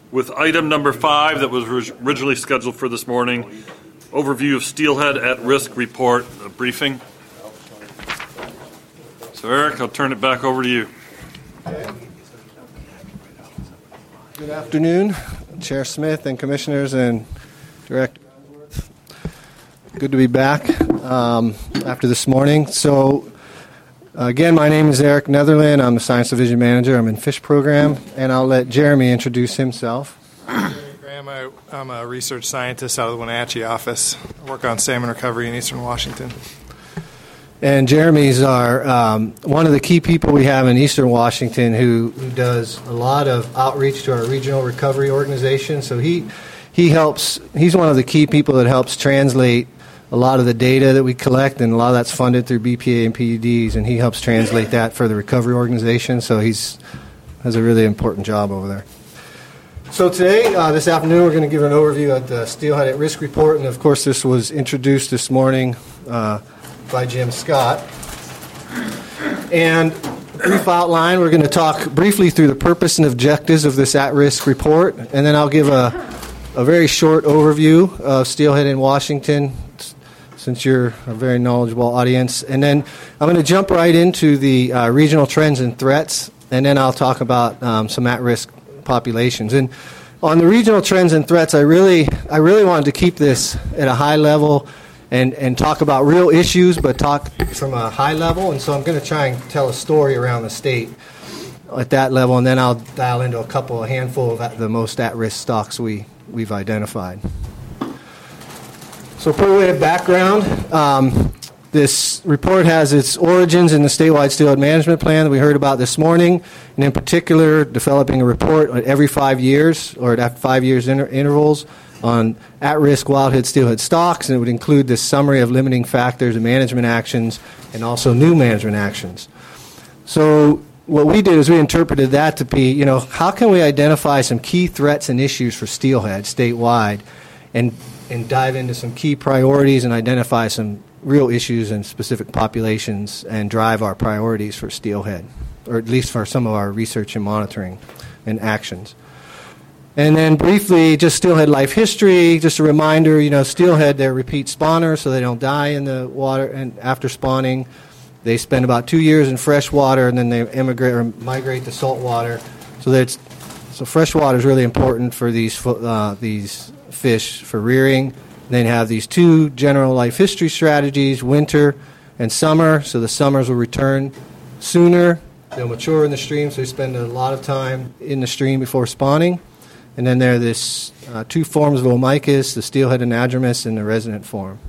with item number 5 that was originally scheduled for this morning, overview of Steelhead at-risk report briefing. So Eric, I'll turn it back over to you. Good afternoon, Chair Smith and Commissioners and Director. Good to be back after this morning. So, again, my name is Eric Netherland. I'm the Science Division Manager. I'm in Fish Program, and I'll let Jeremy introduce himself. Graham, I'm a research scientist out of the Wenatchee office. I work on salmon recovery in eastern Washington. And Jeremy's our one of the key people we have in eastern Washington who does a lot of outreach to our regional recovery organization. So he helps. He's one of the key people that helps translate a lot of the data that we collect, and a lot of that's funded through BPA and PEDs, and he helps translate that for the recovery organization. So has a really important job over there. So today, this afternoon, we're going to give an overview of the Steelhead at Risk report, and of course, this was introduced this morning by Jim Scott. And a brief outline, we're going to talk briefly through the purpose and objectives of this at-risk report, and then I'll give a very short overview of Steelhead in Washington, since you're a very knowledgeable audience. And then I'm going to jump right into the regional trends and threats, and then I'll talk about some at-risk populations. And on the regional trends and threats, I really wanted to keep this at a high level and talk about real issues, but talk from a high level. And so I'm going to try and tell a story around the state at that level, and then I'll dial into a handful of the most at-risk stocks we've identified. So for a way of background, this report has its origins in the statewide steelhead management plan that we heard about this morning, and in particular, developing a report every 5 years or at 5 years intervals on at-risk wildhead steelhead stocks, and it would include this summary of limiting factors and management actions and also new management actions. So what we did is we interpreted that to be, how can we identify some key threats and issues for steelhead statewide and dive into some key priorities and identify some real issues in specific populations and drive our priorities for steelhead, or at least for some of our research and monitoring and actions. And then briefly, just steelhead life history, just a reminder, steelhead, they're repeat spawners, so they don't die in the water. And after spawning, they spend about 2 years in fresh water, and then they migrate to salt water. So fresh water is really important for these fish for rearing. Then have these two general life history strategies, winter and summer. So the summers will return sooner. They'll mature in the stream, so they spend a lot of time in the stream before spawning. And then there are this two forms of Omicus, the steelhead anadromous and the resident form.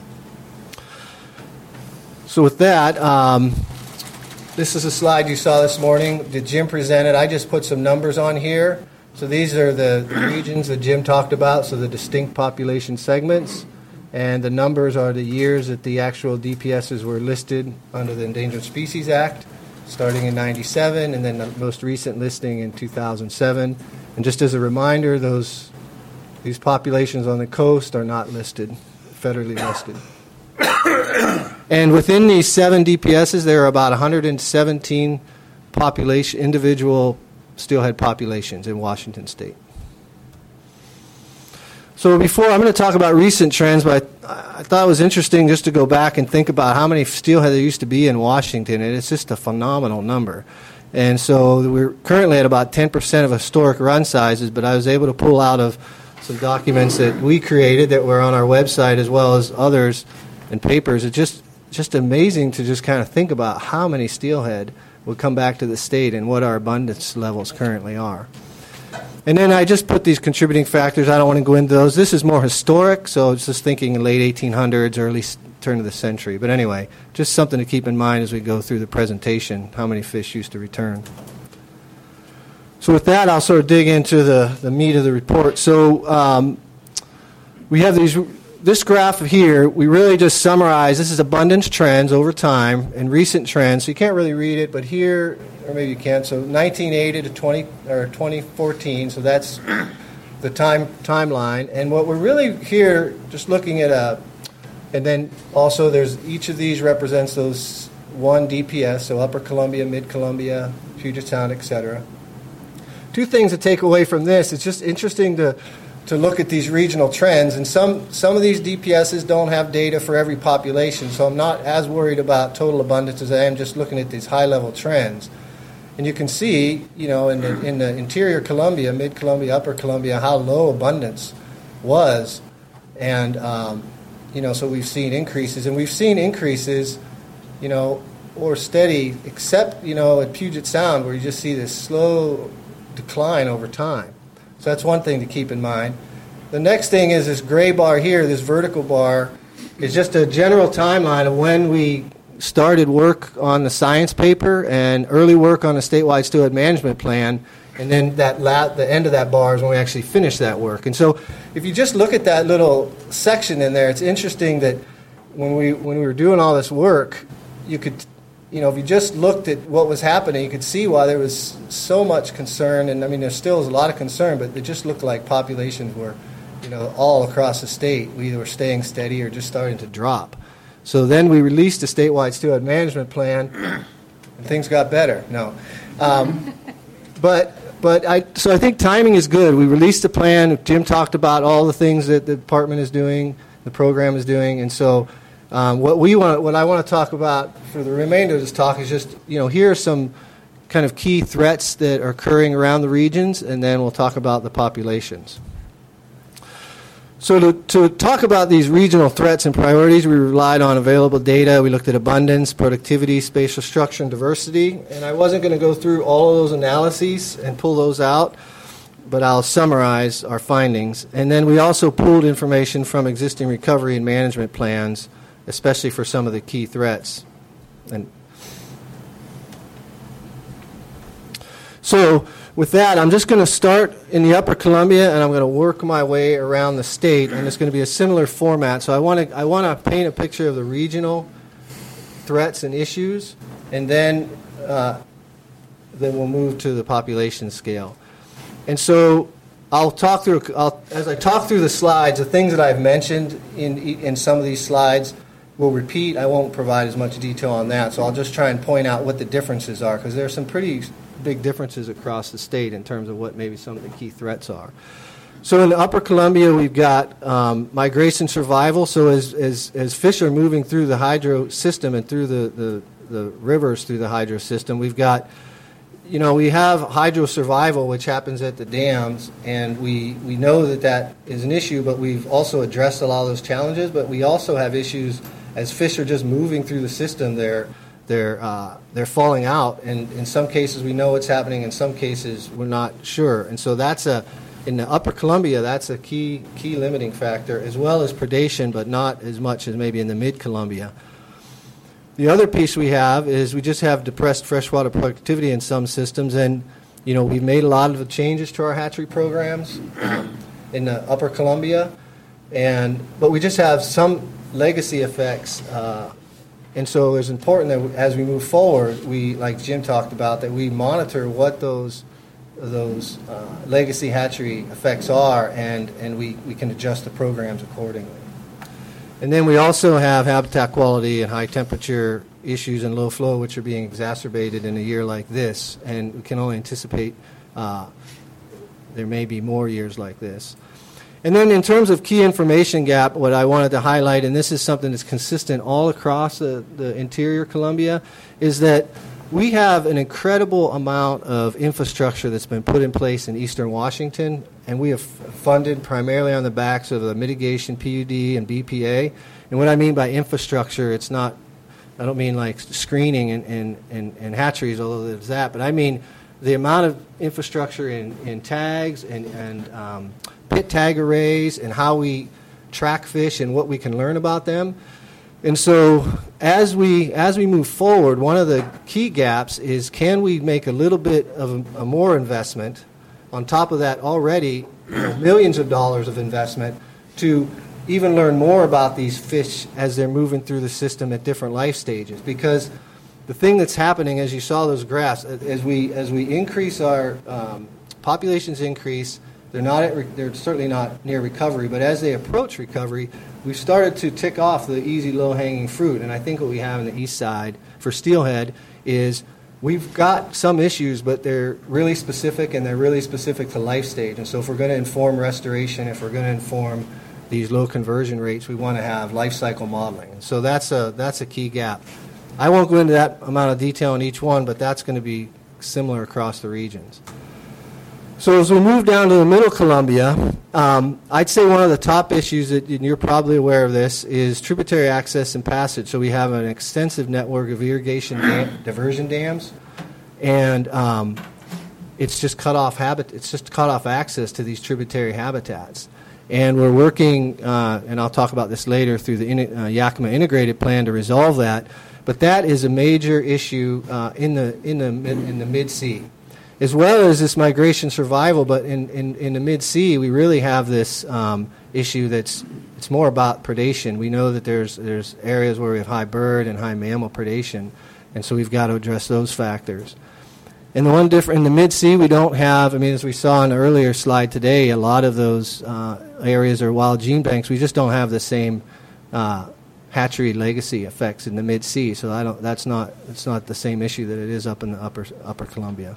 So with that, this is a slide you saw this morning that Jim presented. I just put some numbers on here. So these are the regions that Jim talked about, so the distinct population segments. And the numbers are the years that the actual DPSs were listed under the Endangered Species Act, starting in 97, and then the most recent listing in 2007. And just as a reminder, these populations on the coast are not listed, federally listed. And within these 7 DPSs, there are about 117 individual steelhead populations in Washington State. So I'm going to talk about recent trends, but I thought it was interesting just to go back and think about how many steelhead there used to be in Washington, and it's just a phenomenal number. And so we're currently at about 10% of historic run sizes, but I was able to pull out of some documents that we created that were on our website as well as others and papers. It's just amazing to just kind of think about how many steelhead would come back to the state and what our abundance levels currently are. And then I just put these contributing factors. I don't want to go into those. This is more historic, so it's just thinking in late 1800s, early turn of the century. But anyway, just something to keep in mind as we go through the presentation, how many fish used to return. So with that, I'll sort of dig into the meat of the report. So we have this graph here. We really just summarize. This is abundance trends over time and recent trends. So you can't really read it, but here, or maybe you can. So 1980 to 2014. So that's the timeline. And what we're really here, just looking at and then also there's each of these represents those one DPS. So Upper Columbia, Mid Columbia, Puget Sound, etc. two things to take away from this. It's just interesting to look at these regional trends, and some of these DPSs don't have data for every population, so I'm not as worried about total abundance as I am just looking at these high-level trends. And you can see, in the interior Columbia, mid-Columbia, upper Columbia, how low abundance was. And, so we've seen increases. And we've seen increases, or steady, except, at Puget Sound, where you just see this slow decline over time. So that's one thing to keep in mind. The next thing is this gray bar here, this vertical bar, is just a general timeline of when we started work on the science paper and early work on the statewide steelhead management plan, and then the end of that bar is when we actually finished that work. And so if you just look at that little section in there, it's interesting that when we were doing all this work, you could, if you just looked at what was happening, you could see why there was so much concern. And I mean, there still is a lot of concern, but it just looked like populations were, all across the state, we either were staying steady or just starting to drop. So then we released a statewide steelhead management plan, and things got better. No. So I think timing is good. We released the plan. Jim talked about all the things that the department is doing, the program is doing, and so what I want to talk about for the remainder of this talk is just, here are some kind of key threats that are occurring around the regions, and then we'll talk about the populations. So to talk about these regional threats and priorities, we relied on available data. We looked at abundance, productivity, spatial structure, and diversity. And I wasn't going to go through all of those analyses and pull those out, but I'll summarize our findings. And then we also pulled information from existing recovery and management plans, especially for some of the key threats. And so with that, I'm just going to start in the Upper Columbia, and I'm going to work my way around the state, and it's going to be a similar format. So I want to paint a picture of the regional threats and issues, and then we'll move to the population scale. And so as I talk through the slides, the things that I've mentioned in some of these slides will repeat. I won't provide as much detail on that, so I'll just try and point out what the differences are, because there are some pretty big differences across the state in terms of what maybe some of the key threats are. So in the Upper Columbia, we've got migration survival. So as fish are moving through the hydro system and through the rivers through the hydro system, we've got, we have hydro survival, which happens at the dams, and we know that is an issue, but we've also addressed a lot of those challenges. But we also have issues as fish are just moving through the system. They're falling out, and in some cases we know what's happening. In some cases we're not sure, and so in the Upper Columbia, that's a key limiting factor, as well as predation, but not as much as maybe in the Mid Columbia. The other piece we have is we just have depressed freshwater productivity in some systems, and we've made a lot of changes to our hatchery programs in the Upper Columbia, but we just have some legacy effects. And so it's important that as we move forward, we, like Jim talked about, that we monitor what those legacy hatchery effects are, and we can adjust the programs accordingly. And then we also have habitat quality and high temperature issues and low flow, which are being exacerbated in a year like this, and we can only anticipate there may be more years like this. And then in terms of key information gap, what I wanted to highlight, and this is something that's consistent all across the interior Columbia, is that we have an incredible amount of infrastructure that's been put in place in eastern Washington, and we have funded primarily on the backs of the mitigation PUD and BPA. And what I mean by infrastructure, I don't mean like screening and hatcheries, although there's that, but I mean the amount of infrastructure in tags and pit tag arrays and how we track fish and what we can learn about them. And so as we move forward, one of the key gaps is, can we make a little bit of a more investment on top of that already millions of dollars of investment to even learn more about these fish as they're moving through the system at different life stages. Because the thing that's happening, as you saw those graphs, as we increase our populations increase, they're certainly not near recovery, but as they approach recovery, we've started to tick off the easy low-hanging fruit. And I think what we have on the east side for steelhead is we've got some issues, but they're really specific, and they're really specific to life stage. And so if we're going to inform restoration, if we're going to inform these low conversion rates, we want to have life cycle modeling. And so that's a key gap. I won't go into that amount of detail in each one, but that's going to be similar across the regions. So as we move down to the Middle Columbia, I'd say one of the top issues, that and you're probably aware of this, is tributary access and passage. So we have an extensive network of irrigation diversion dams, and it's just cut off access to these tributary habitats. And we're working, and I'll talk about this later, through the Yakima Integrated Plan to resolve that. But that is a major issue in the mid-sea, as well as this migration survival. But in the mid-sea, we really have this issue it's more about predation. We know that there's areas where we have high bird and high mammal predation, and so we've got to address those factors. And the one different in the mid-sea, we don't have, as we saw in the earlier slide today, a lot of those areas are wild gene banks. We just don't have the same hatchery legacy effects in the mid-sea, so it's not the same issue that it is up in the upper Columbia.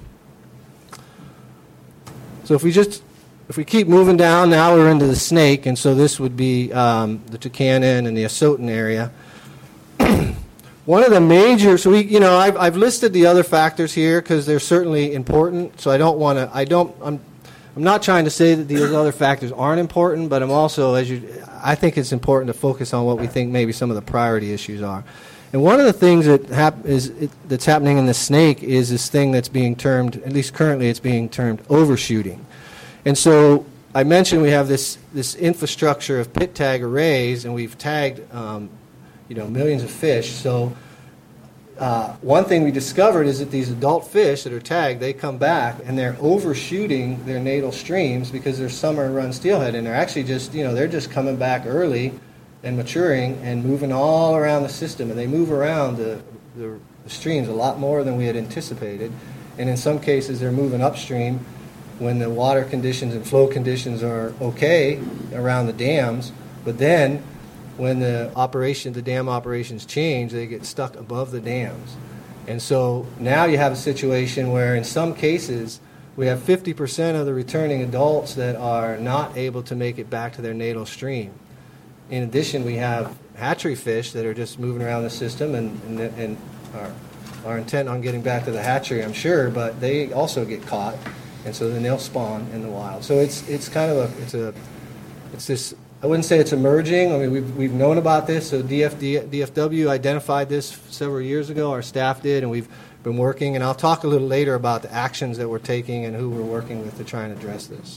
So if we keep moving down, now we're into the Snake, and so this would be the Tucannon and the Asotin area. One of the major, I've listed the other factors here because they're certainly important. So I'm not trying to say that these other factors aren't important, but I'm also, I think it's important to focus on what we think maybe some of the priority issues are. And one of the things that's happening in the Snake is this thing that's being termed, at least currently it's being termed, overshooting. And so I mentioned we have this infrastructure of pit tag arrays, and we've tagged millions of fish. So one thing we discovered is that these adult fish that are tagged, they come back and they're overshooting their natal streams because they're summer run steelhead, and they're actually they're just coming back early and maturing and moving all around the system, and they move around the streams a lot more than we had anticipated. And in some cases they're moving upstream when the water conditions and flow conditions are okay around the dams, but then when the dam operations change, they get stuck above the dams. And so now you have a situation where in some cases we have 50% of the returning adults that are not able to make it back to their natal stream. In addition, we have hatchery fish that are just moving around the system and are intent on getting back to the hatchery, I'm sure, but they also get caught, and so then they'll spawn in the wild. So it's this. I wouldn't say it's emerging. We've known about this. So DFW identified this several years ago. Our staff did, and we've been working. And I'll talk a little later about the actions that we're taking and who we're working with to try and address this.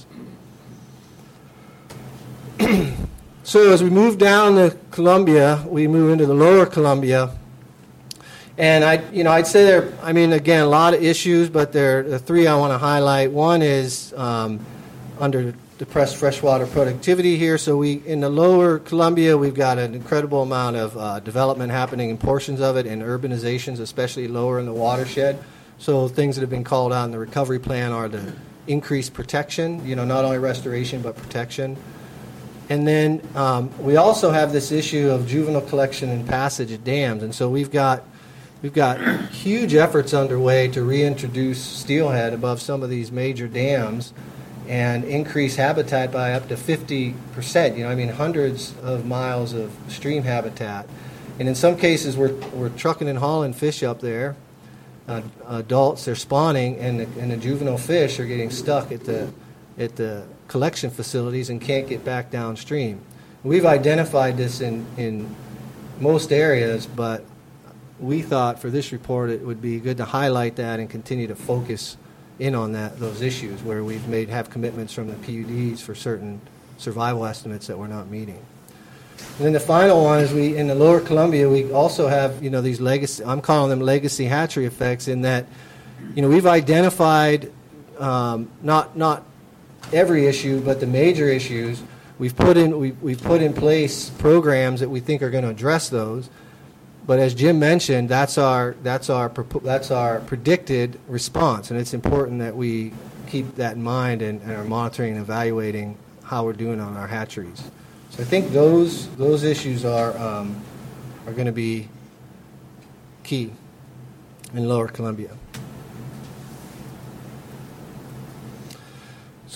So as we move down the Columbia, we move into the lower Columbia. And I'd say again, a lot of issues, but there are three I want to highlight. One is under depressed freshwater productivity here. So in the lower Columbia, we've got an incredible amount of development happening in portions of it, and urbanizations, especially lower in the watershed. So things that have been called out in the recovery plan are the increased protection, not only restoration but protection. And then we also have this issue of juvenile collection and passage at dams. And so we've got huge efforts underway to reintroduce steelhead above some of these major dams and increase habitat by up to 50%. Hundreds of miles of stream habitat. And in some cases, we're trucking and hauling fish up there. Adults, they're spawning, and the juvenile fish are getting stuck at the collection facilities and can't get back downstream. We've identified this in most areas, but we thought for this report it would be good to highlight that and continue to focus in on those issues where we've have commitments from the PUDs for certain survival estimates that we're not meeting. And then the final one is in the lower Columbia, we also have these legacy, I'm calling them legacy hatchery effects, in that we've identified not every issue, but the major issues. We've put in place programs that we think are going to address those. But as Jim mentioned, that's our predicted response, and it's important that we keep that in mind and are monitoring and evaluating how we're doing on our hatcheries. So I think those issues are going to be key in Lower Columbia.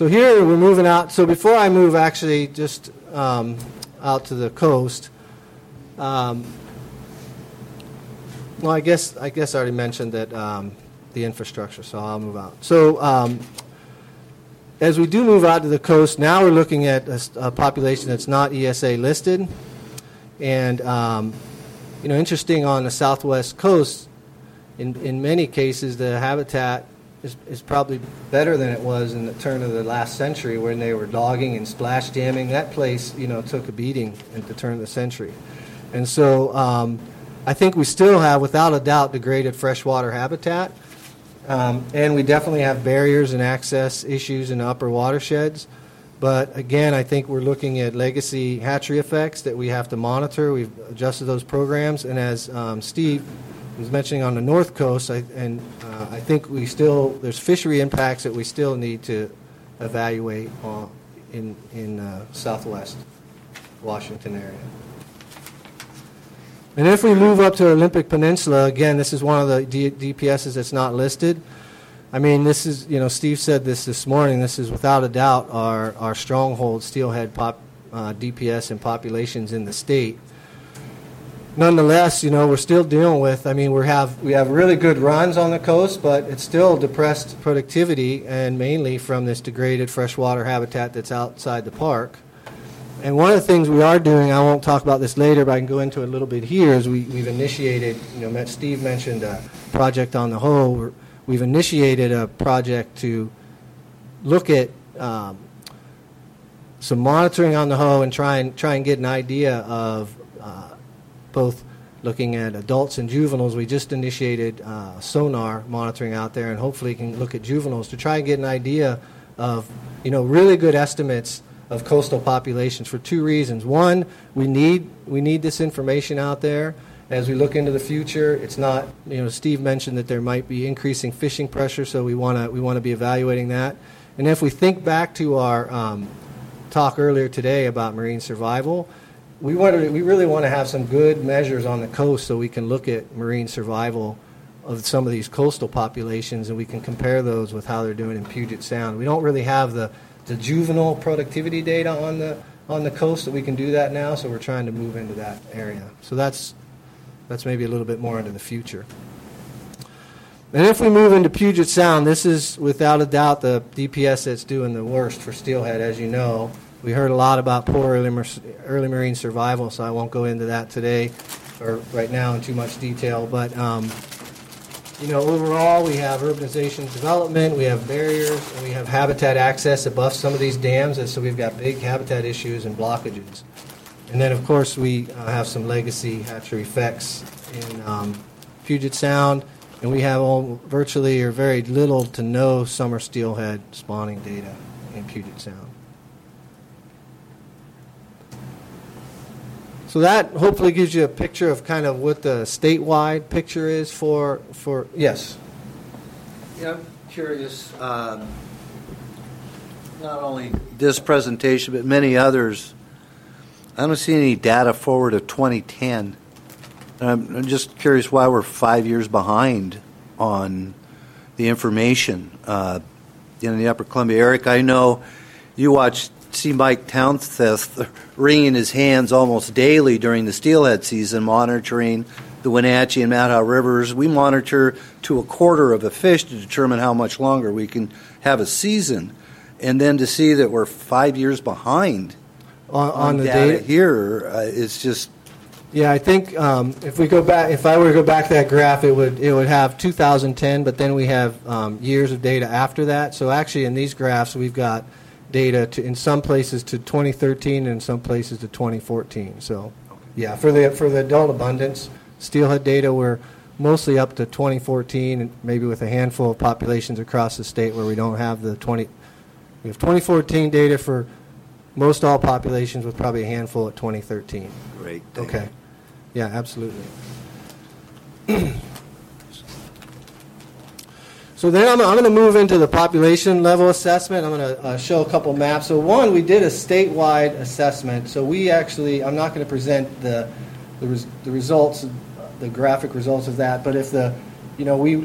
So here we're moving out. So before I move actually just out to the coast, well, I guess I already mentioned that the infrastructure, so I'll move out. So as we do move out to the coast, now we're looking at a population that's not ESA listed. And, interesting on the southwest coast, in many cases, the habitat is probably better than it was in the turn of the last century when they were logging and splash damming. That place, took a beating at the turn of the century. And so I think we still have, without a doubt, degraded freshwater habitat. And we definitely have barriers and access issues in the upper watersheds. But again, I think we're looking at legacy hatchery effects that we have to monitor. We've adjusted those programs. And as Steve was mentioning on the north coast, I think there's fishery impacts that we still need to evaluate in southwest Washington area. And if we move up to Olympic Peninsula, again, this is one of the DPSs that's not listed. I mean, this is, Steve said this morning, this is without a doubt our stronghold steelhead DPS and populations in the state. Nonetheless, we're still dealing with, we have really good runs on the coast, but it's still depressed productivity, and mainly from this degraded freshwater habitat that's outside the park. And one of the things we are doing, I won't talk about this later, but I can go into it a little bit here, is we've initiated, Steve mentioned a project on the Hoh. We've initiated a project to look at some monitoring on the Hoh and try and get an idea of both looking at adults and juveniles. We just initiated sonar monitoring out there, and hopefully can look at juveniles to try and get an idea of, really good estimates of coastal populations for two reasons. One, we need this information out there as we look into the future. It's not, Steve mentioned that there might be increasing fishing pressure, so we want to be evaluating that. And if we think back to our talk earlier today about marine survival, we really want to have some good measures on the coast so we can look at marine survival of some of these coastal populations, and we can compare those with how they're doing in Puget Sound. We don't really have the juvenile productivity data on the coast that we can do that now, so we're trying to move into that area. So that's maybe a little bit more into the future. And if we move into Puget Sound, this is without a doubt the DPS that's doing the worst for steelhead. As you know, we heard a lot about poor early marine survival, so I won't go into that today or right now in too much detail. But overall, we have urbanization development, we have barriers, and we have habitat access above some of these dams, and so we've got big habitat issues and blockages. And then, of course, we have some legacy hatchery effects in Puget Sound, and we have virtually or very little to no summer steelhead spawning data in Puget Sound. So that hopefully gives you a picture of kind of what the statewide picture is for yes. Yeah, I'm curious, not only this presentation, but many others, I don't see any data forward of 2010. I'm just curious why we're 5 years behind on the information. In the Upper Columbia, Eric, I know you see Mike Townseth wringing his hands almost daily during the steelhead season, monitoring the Wenatchee and Mount Howe rivers. We monitor to a quarter of a fish to determine how much longer we can have a season. And then to see that we're 5 years behind on the data here, it's just... Yeah, I think if I were to go back to that graph, it would have 2010, but then we have years of data after that. So actually in these graphs, we've got data in some places to 2013 and in some places to 2014. So, yeah, for the adult abundance, steelhead data we're mostly up to 2014, and maybe with a handful of populations across the state where we don't have the 20. We have 2014 data for most all populations, with probably a handful at 2013. Great. Okay. Yeah, absolutely. So then I'm going to move into the population level assessment. I'm going to show a couple maps. So one, we did a statewide assessment. So we actually, I'm not going to present the results, the graphic results of that. But if we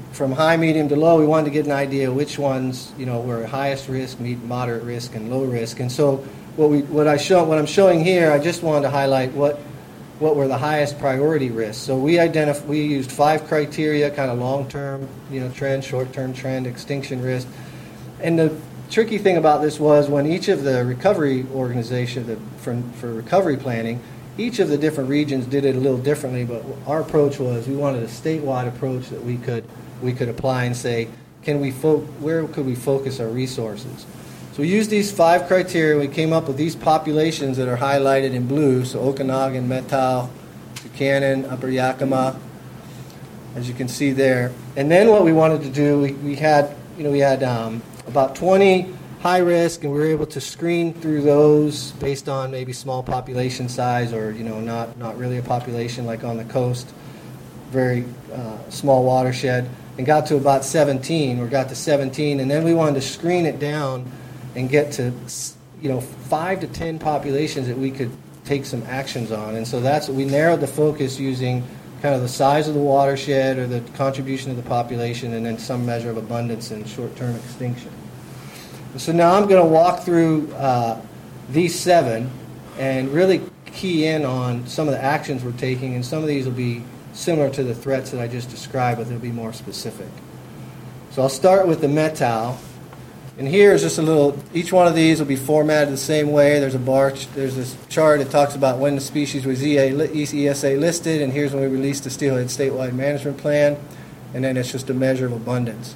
from high, medium to low, we wanted to get an idea which ones, were highest risk, moderate risk, and low risk. And so what I'm showing here, I just wanted to highlight what were the highest priority risks. So we used 5 criteria, kind of long-term, trend, short-term trend, extinction risk. And the tricky thing about this was when each of the recovery organizations for recovery planning, each of the different regions did it a little differently, but our approach was we wanted a statewide approach that we could apply and say, where could we focus our resources? So we used these 5 criteria. We came up with these populations that are highlighted in blue, so Okanagan, Methow, Tucannon, Upper Yakima, as you can see there. And then what we wanted to do, we had about 20 high risk, and we were able to screen through those based on maybe small population size or not really a population like on the coast, very small watershed, and got to about 17. We got to 17, and then we wanted to screen it down and get to 5 to 10 populations that we could take some actions on. And so we narrowed the focus using kind of the size of the watershed or the contribution of the population, and then some measure of abundance and short-term extinction. So now I'm going to walk through these 7 and really key in on some of the actions we're taking, and some of these will be similar to the threats that I just described, but they'll be more specific. So I'll start with the Methow. And here is just each one of these will be formatted the same way. There's this chart that talks about when the species was ESA listed, and here's when we released the Steelhead Statewide Management Plan, and then it's just a measure of abundance.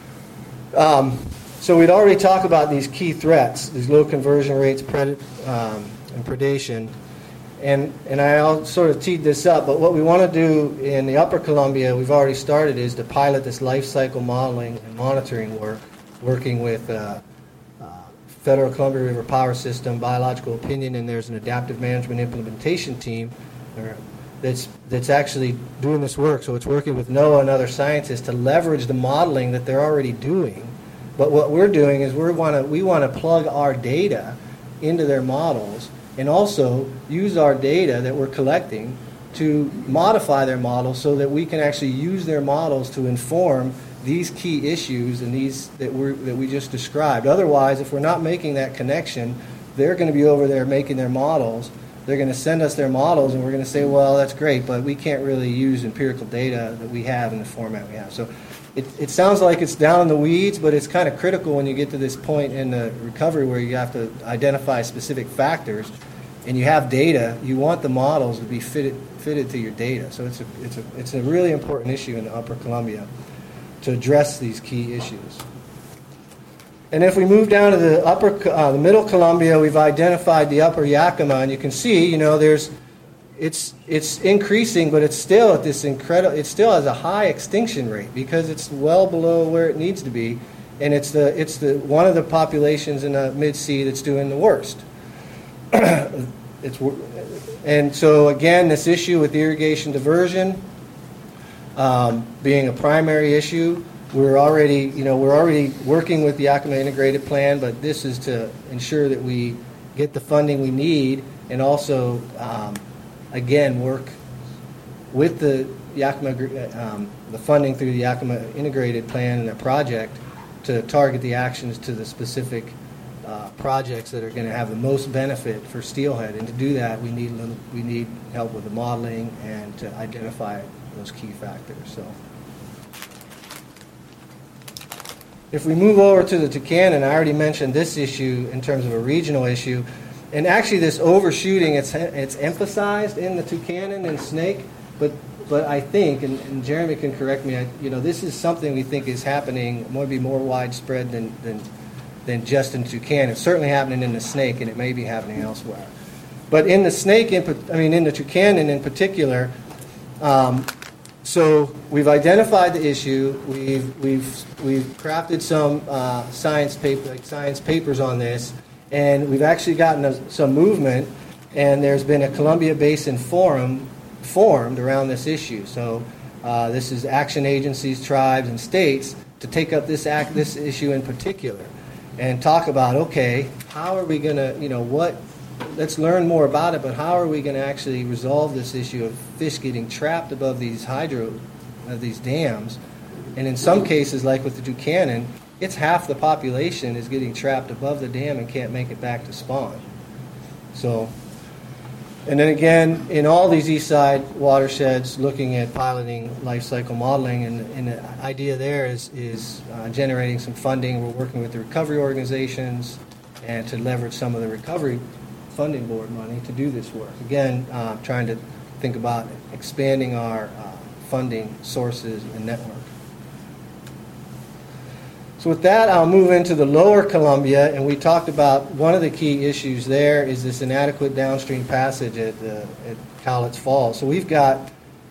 So we'd already talked about these key threats, these low conversion rates, and predation. And I'll sort of teed this up, but what we want to do in the Upper Columbia, we've already started, is to pilot this life cycle modeling and monitoring work, working with Federal Columbia River Power System, Biological Opinion, and there's an adaptive management implementation team that's actually doing this work. So it's working with NOAA and other scientists to leverage the modeling that they're already doing. But what we're doing is we want to plug our data into their models and also use our data that we're collecting to modify their models so that we can actually use their models to inform these key issues and these that we just described. Otherwise, if we're not making that connection, they're going to be over there making their models. They're going to send us their models, and we're going to say, well, that's great, but we can't really use empirical data that we have in the format we have. So it sounds like it's down in the weeds, but it's kind of critical when you get to this point in the recovery where you have to identify specific factors, and you have data. You want the models to be fitted to your data. So it's a really important issue in the Upper Columbia to address these key issues. And if we move down to the Middle Columbia, we've identified the Upper Yakima, and you can see, it's increasing, but it's still at this it still has a high extinction rate because it's well below where it needs to be, and it's one of the populations in the mid-sea that's doing the worst. And so again, this issue with irrigation diversion being a primary issue, we're already working with the Yakima Integrated Plan, but this is to ensure that we get the funding we need, and also again work with the Yakima the funding through the Yakima Integrated Plan and the project to target the actions to the specific projects that are going to have the most benefit for steelhead. And to do that, we need help with the modeling and to identify those key factors. So, if we move over to the Tucannon, I already mentioned this issue in terms of a regional issue, and actually this overshooting, it's emphasized in the Tucannon and Snake, but I think, and Jeremy can correct me, this is something we think is happening, maybe more widespread than just in Tucannon. It's certainly happening in the Snake, and it may be happening elsewhere. But in the Snake, in the Tucannon in particular, so we've identified the issue. We've crafted some science papers on this, and we've actually gotten some movement. And there's been a Columbia Basin Forum formed around this issue. So this is action agencies, tribes, and states to take up this issue in particular, and talk about, okay, how are we going to let's learn more about it, but how are we going to actually resolve this issue of fish getting trapped above these dams, And in some cases, like with the Duquesne, it's half the population is getting trapped above the dam and can't make it back to spawn. So, and then again, in all these east side watersheds, looking at piloting life cycle modeling, and the idea there is generating some funding. We're working with the recovery organizations and to leverage some of the recovery funding board money to do this work. Again, trying to think about expanding our funding sources and network. So with that, I'll move into the lower Columbia, and we talked about one of the key issues there is this inadequate downstream passage at Cowlitz Falls. So we've got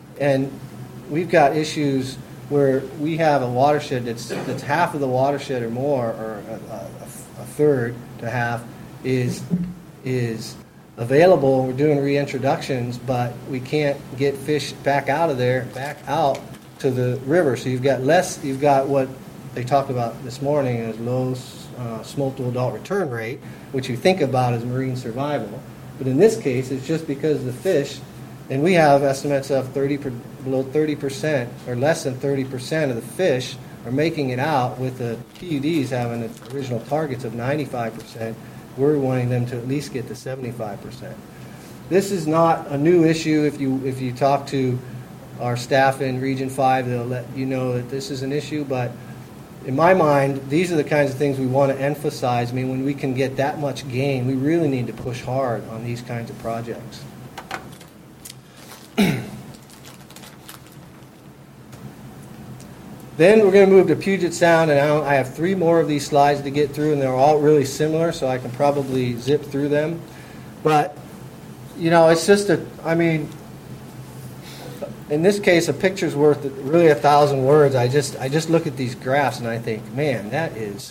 issues where we have a watershed that's half of the watershed or more, or a third to half is available. We're doing reintroductions, but we can't get fish back out of there, back out to the river. So you've got what they talked about this morning as low smolt to adult return rate, which you think about as marine survival. But in this case, it's just because the fish, and we have estimates of below 30% or less than 30% of the fish are making it out, with the PUDs having the original targets of 95%. We're wanting them to at least get to 75%. This is not a new issue. If you talk to our staff in Region 5, they'll let you know that this is an issue, but in my mind, these are the kinds of things we want to emphasize. I mean, when we can get that much gain, we really need to push hard on these kinds of projects. Then we're going to move to Puget Sound, and I have 3 more of these slides to get through, and they're all really similar, so I can probably zip through them. But, it's just in this case, a picture's worth really 1,000 words. I just look at these graphs and I think, man, that is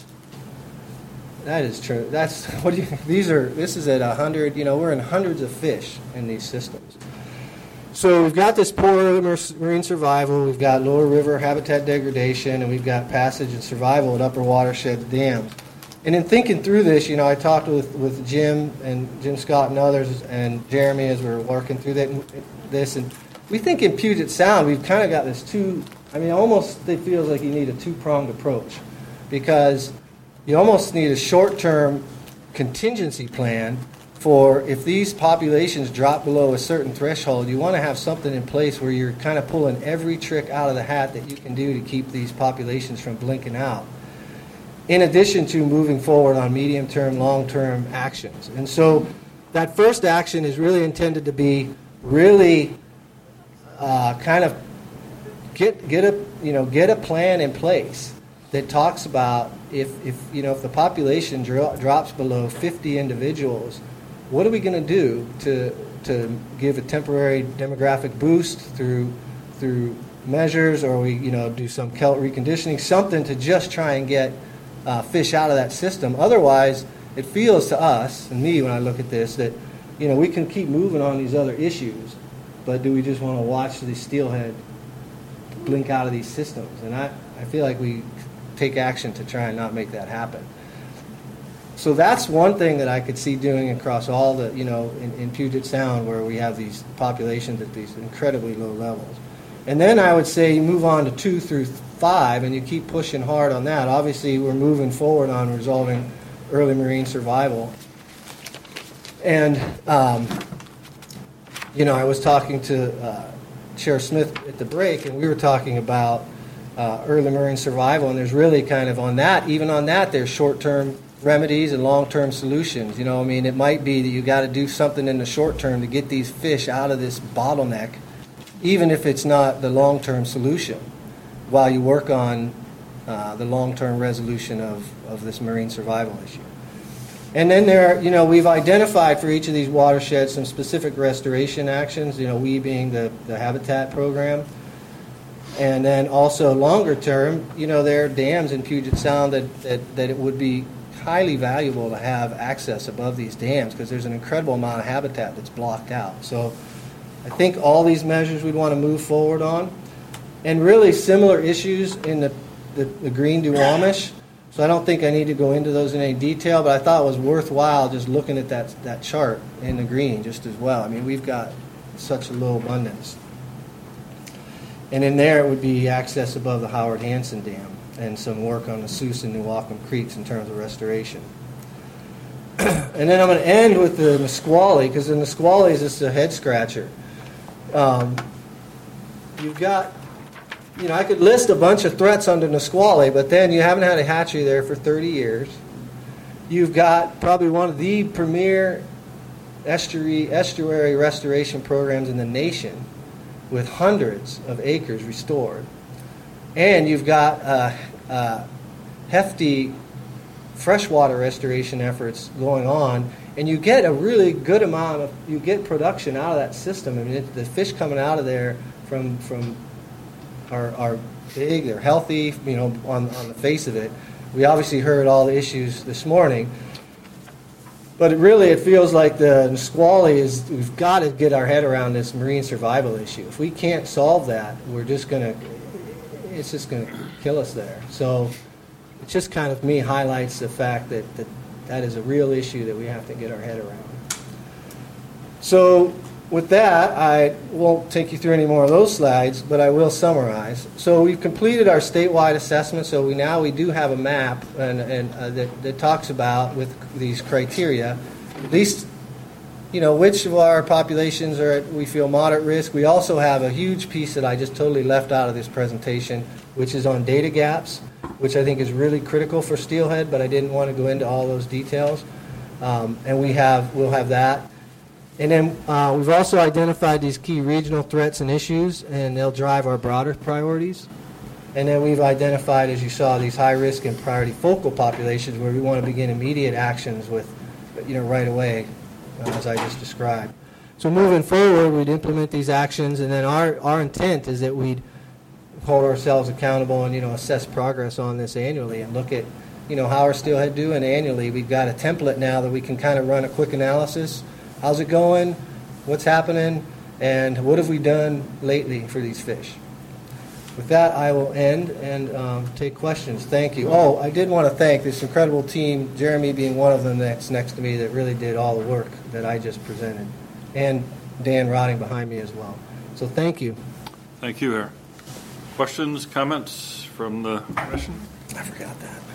true. This is at 100. We're in hundreds of fish in these systems. So we've got this poor marine survival. We've got lower river habitat degradation, and we've got passage and survival at upper watershed dams. And in thinking through this, I talked with Jim Scott and others, and Jeremy as we were working through this, and we think in Puget Sound we've kind of got this almost it feels like you need a 2-pronged approach, because you almost need a short-term contingency plan for if these populations drop below a certain threshold. You want to have something in place where you're kind of pulling every trick out of the hat that you can do to keep these populations from blinking out, in addition to moving forward on medium-term, long-term actions. And so that first action is really intended to be really kind of get a plan in place that talks about if the population drops below 50 individuals, what are we going to do to give a temporary demographic boost through measures, or we do some kelp reconditioning, something to just try and get fish out of that system. Otherwise, it feels to us and me when I look at this that we can keep moving on these other issues, but do we just want to watch the steelhead blink out of these systems? And I feel like we take action to try and not make that happen. So that's one thing that I could see doing across all the, in Puget Sound, where we have these populations at these incredibly low levels. And then I would say you move on to 2 through 5, and you keep pushing hard on that. Obviously, we're moving forward on resolving early marine survival. And, I was talking to Chair Smith at the break, and we were talking about early marine survival, and there's really kind of on that, even on that, there's short-term remedies and long-term solutions. It might be that you got to do something in the short term to get these fish out of this bottleneck, even if it's not the long-term solution, while you work on the long-term resolution of this marine survival issue. And then we've identified for each of these watersheds some specific restoration actions, we being the habitat program. And then also longer term, there are dams in Puget Sound that it would be highly valuable to have access above these dams, because there's an incredible amount of habitat that's blocked out. So I think all these measures we'd want to move forward on. And really similar issues in the Green Duwamish. So I don't think I need to go into those in any detail, but I thought it was worthwhile just looking at that chart in the green just as well. We've got such a low abundance. And in there, it would be access above the Howard Hanson Dam and some work on the Seuss and New Wacom Creeks in terms of restoration. And then I'm going to end with the Nisqually, because the Nisqually is just a head scratcher. You've got, I could list a bunch of threats under Nisqually, but then you haven't had a hatchery there for 30 years. You've got probably one of the premier estuary restoration programs in the nation, with hundreds of acres restored. And you've got hefty freshwater restoration efforts going on, and you get a really good amount of, you get production out of that system. I mean, the fish coming out of there from are big, they're healthy, on the face of it. We obviously heard all the issues this morning, but it feels like the Nisqually is, we've got to get our head around this marine survival issue. If we can't solve that, it's just going to kill us there. So it just kind of, me, highlights the fact that is a real issue that we have to get our head around. So with that, I won't take you through any more of those slides, but I will summarize. So we've completed our statewide assessment, so we do have a map that talks about, with these criteria, at least, which of our populations are we feel moderate risk. We also have a huge piece that I just totally left out of this presentation, which is on data gaps, which I think is really critical for steelhead, but I didn't want to go into all those details. And we'll have that. And then we've also identified these key regional threats and issues, and they'll drive our broader priorities. And then we've identified, as you saw, these high-risk and priority focal populations where we want to begin immediate actions with, right away, as I just described. So moving forward, we'd implement these actions, and then our intent is that we'd hold ourselves accountable and, assess progress on this annually and look at, how our steelhead doing annually. We've got a template now that we can kind of run a quick analysis. How's it going? What's happening? And what have we done lately for these fish? With that, I will end and take questions. Thank you. Oh, I did want to thank this incredible team, Jeremy being one of them that's next to me, that really did all the work that I just presented, and Dan rotting behind me as well. So thank you. Thank you, Aaron. Questions, comments from the commission? I forgot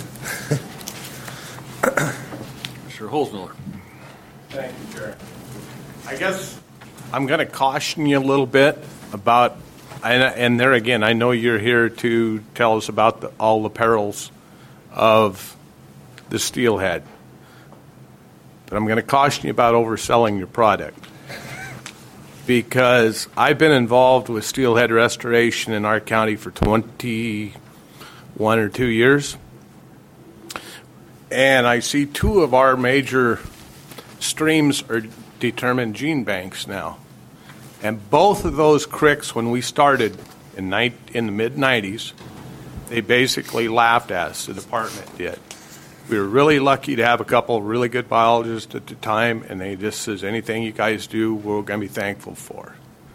that. Mr. Holzmiller. Thank you, Chair. I guess I'm going to caution you a little bit about, and there again, I know you're here to tell us about all the perils of the steelhead, but I'm going to caution you about overselling your product, because I've been involved with steelhead restoration in our county for 21 or 2 years, and I see two of our major streams are determined gene banks now. And both of those cricks, when we started in the mid-'90s, they basically laughed at us, the department did. We were really lucky to have a couple of really good biologists at the time, and they just says, anything you guys do, we're going to be thankful for.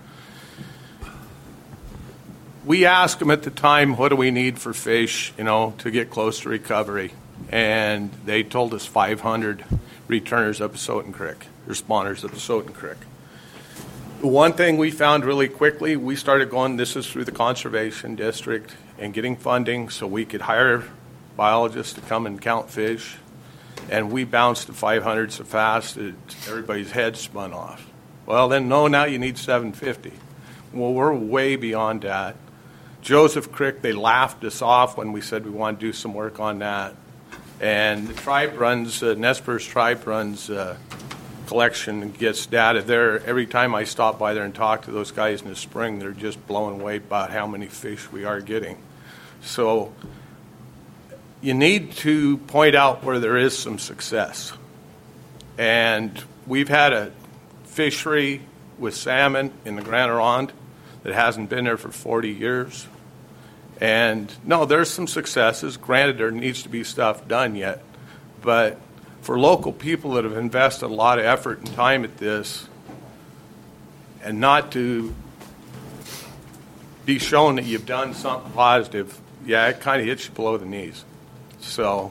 We asked them at the time, what do we need for fish, to get close to recovery? And they told us 500 returners up Soton Creek, or spawners up Soton Creek. The one thing we found really quickly, we started going, this is through the Conservation District, and getting funding so we could hire biologists to come and count fish. And we bounced to 500 so fast that everybody's head spun off. Well, then, no, now you need 750. Well, we're way beyond that. Joseph Creek, they laughed us off when we said we want to do some work on that. And the tribe runs, Nez Perce tribe runs collection and gets data there. Every time I stop by there and talk to those guys in the spring, they're just blown away about how many fish we are getting. So you need to point out where there is some success. And we've had a fishery with salmon in the Grand Ronde that hasn't been there for 40 years. And no, there's some successes. Granted, there needs to be stuff done yet. But for local people that have invested a lot of effort and time at this, and not to be shown that you've done something positive, yeah, it kind of hits you below the knees. So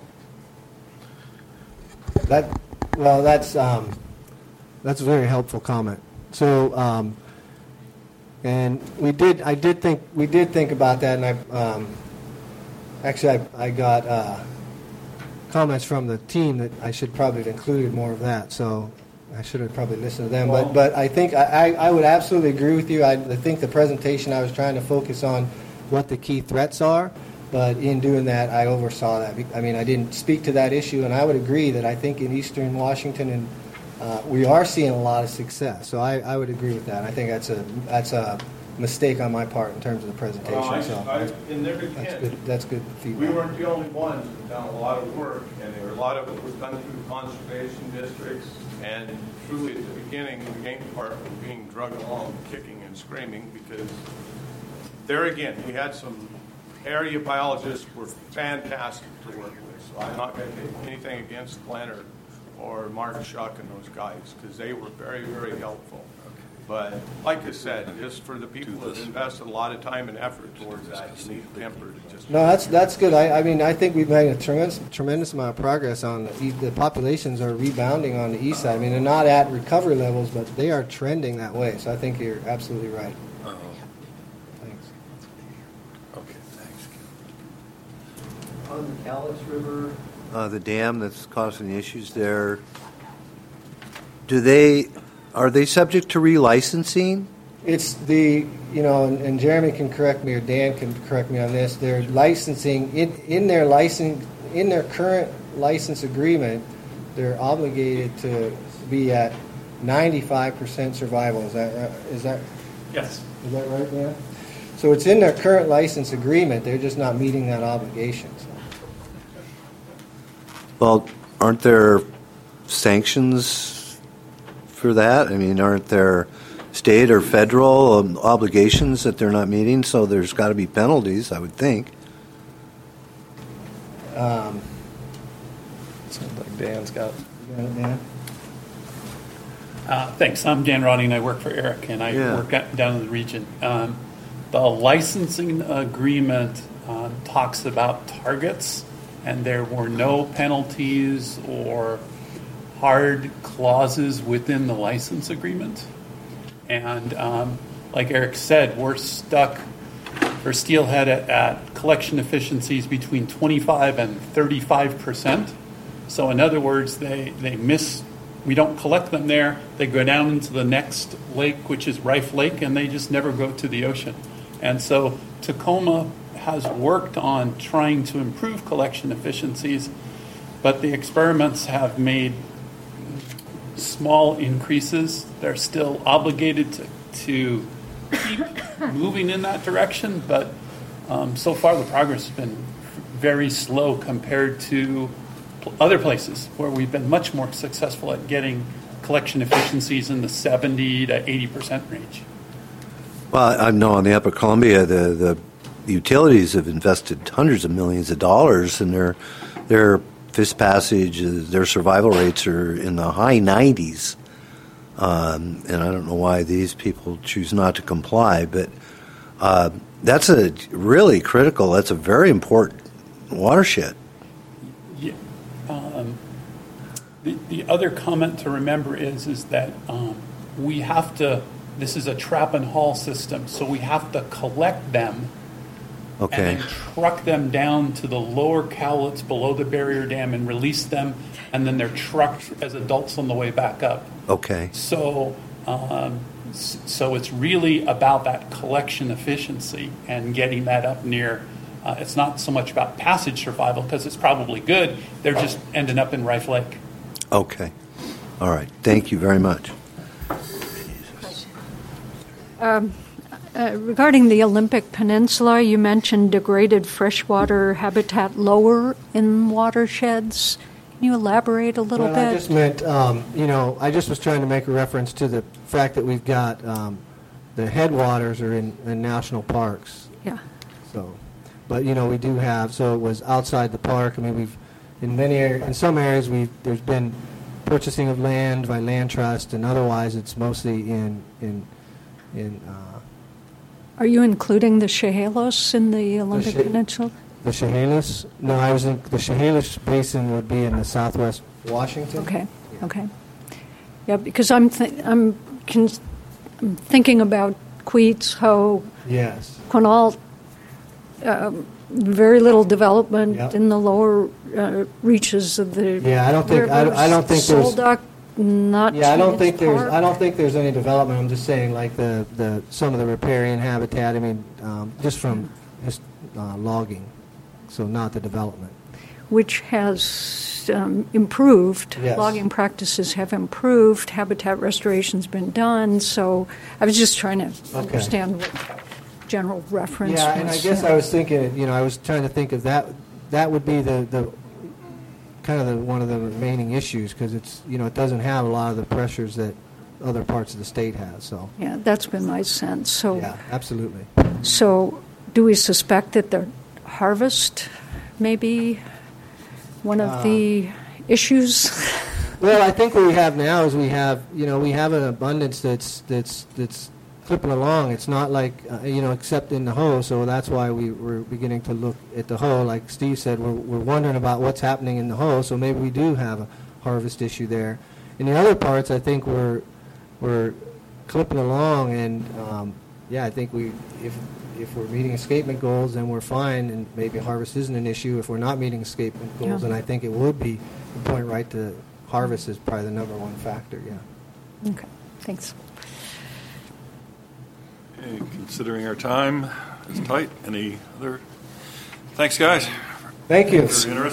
that's a very helpful comment. So And we did think about that, and I got comments from the team that I should probably have included more of that. So I should have probably listened to them. But I think I would absolutely agree with you. I think the presentation I was trying to focus on what the key threats are, but in doing that, I oversaw that. I mean, I didn't speak to that issue, and I would agree that I think in Eastern Washington and we are seeing a lot of success. So I would agree with that. I think that's a mistake on my part in terms of the presentation. That's good feedback. We weren't the only ones who've done a lot of work, and there were a lot of it was done through conservation districts. And truly, at the beginning, the game part was being dragged along, kicking and screaming, because there again, we had some area biologists who were fantastic to work with. So I'm not going to take anything against Glenn or Mark Shuck and those guys, because they were very, very helpful. But like I said, just for the people that invested a lot of time and effort towards that, you need temper to just... No, that's good. I mean, I think we've made a tremendous amount of progress on the populations are rebounding on the east side. I mean, they're not at recovery levels, but they are trending that way. So I think you're absolutely right. Thanks. Okay, thanks. On the Calix River, the dam that's causing the issues there, are they subject to relicensing? It's and Jeremy can correct me or Dan can correct me on this. They're licensing in their current license agreement. They're obligated to be at 95% survival. Is that Yes. Is that right, Dan? So it's in their current license agreement. They're just not meeting that obligation. So. Well, aren't there sanctions for that? I mean, aren't there state or federal obligations that they're not meeting? So there's got to be penalties, I would think. Sounds like Dan's got. You got it, Dan? Thanks. I'm Dan Roddy, and I work for Eric, and I work down in the region. The licensing agreement talks about targets, and there were no penalties or hard clauses within the license agreement. And like Eric said, we're stuck for steelhead at collection efficiencies between 25 and 35%. So in other words, we don't collect them there. They go down into the next lake, which is Rife Lake, and they just never go to the ocean. And so Tacoma has worked on trying to improve collection efficiencies, but the experiments have made small increases. They're still obligated to keep moving in that direction, but so far the progress has been very slow compared to other places where we've been much more successful at getting collection efficiencies in the 70 to 80% range. Well, I know on the Upper Columbia, the utilities have invested hundreds of millions of dollars, and their fish passage, their survival rates are in the high 90s. And I don't know why these people choose not to comply, but that's a really critical, that's a very important watershed. Yeah. The other comment to remember is that we have to, this is a trap and haul system, so we have to collect them and then truck them down to the lower cowlets below the barrier dam and release them, and then they're trucked as adults on the way back up. Okay. So it's really about that collection efficiency and getting that up near. It's not so much about passage survival, because it's probably good. They're just ending up in Rife Lake. Okay. All right. Thank you very much. Regarding the Olympic Peninsula, you mentioned degraded freshwater habitat lower in watersheds. Can you elaborate a little bit? I just meant, I just was trying to make a reference to the fact that we've got the headwaters are in national parks. Yeah. So, but we do have. So it was outside the park. I mean, we've in some areas there's been purchasing of land by land trust, and otherwise it's mostly in. Are you including the Chehalis in the Olympic Peninsula? The Chehalis? No, I was in the Chehalis Basin would be in the southwest Washington. Okay. Yeah, because I'm thinking about Queets, Howe, Yes. Quinault, very little development Yep. in the lower reaches of the Yeah, I don't think- I rivers. don't think there's- Solduck, not Yeah, I don't Chance think there's, Park. I don't think there's any development. I'm just saying, like some of the riparian habitat. I mean, just from just logging, so not the development. Which has improved. Yes. Logging practices have improved. Habitat restoration's been done. So I was just trying to understand what general reference Yeah, was. and I guess I was thinking, I was trying to think of that. That would be the kind of one of the remaining issues, because it's it doesn't have a lot of the pressures that other parts of the state has. So Yeah, that's been my sense. So, yeah, absolutely. so do we suspect that the harvest may be one of the issues? Well, I think what we have now is we have an abundance that's clipping along. It's not like except in the Hoh, so that's why we're beginning to look at the Hoh. Like Steve said, we're wondering about what's happening in the Hoh, so maybe we do have a harvest issue there. In the other parts, I think we're clipping along, and I think if we're meeting escapement goals, then we're fine, and maybe harvest isn't an issue. If we're not meeting escapement goals, Yeah. then I think it would be point right to harvest is probably the number one factor. Yeah. Okay, thanks. Okay, considering our time is tight, any other? Thanks, guys. Thank you. Very interesting.